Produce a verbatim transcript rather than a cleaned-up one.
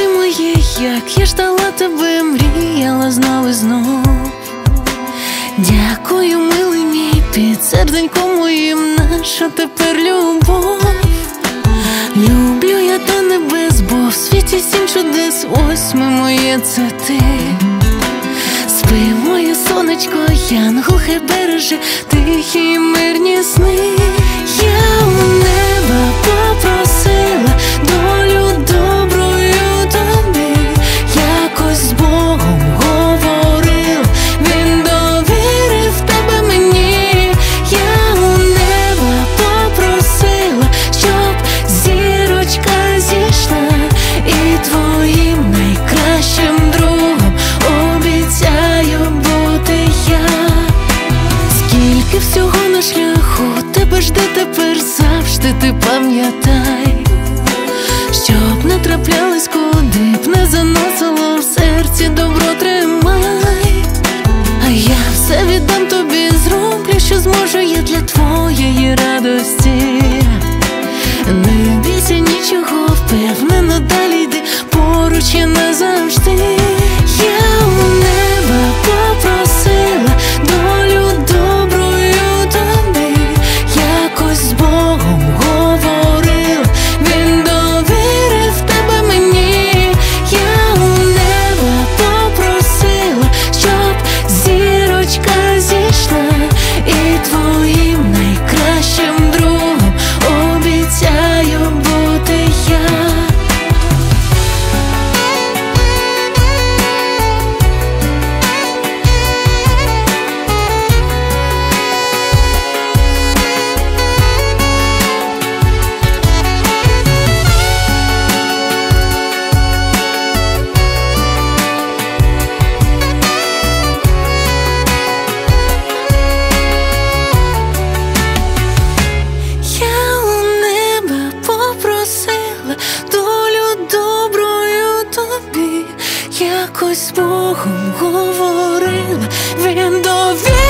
моє, як я ждала тебе, мріяла знов і знов. Дякую, милий мій, під серденьком моїм, наша тепер любов. Люблю я до небес, бо в світі сім чудес, ось ми моє, це ти. Спи, моє сонечко, янгол хай береже тихі й мирні сни. Я у неба попросила долю доброю тобі, якось з Богом говорила, він довірив тебе мені. Я у неба попросила, щоб зірочка зійшла, і твоїм найкращим другом обіцяю бути я. Скільки всього на шляху тебе жде тепер, завжди ти пам'ятай, щоб не траплялись, куди б не заносило, в серці добро тримай. А я все віддам тобі, зроблю, що зможу я для твоєї радості. Не бійся нічого, впевнено далі йди, поруч я назавжди. Я у неба попросила долю доброю тобі, якось з Богом говорила, він довірив тебе мені. Я у неба попросила, щоб зірочка зійшла, і твоїм найкращим другом обіцяю бути я. Якось з Богом говорила, він довірив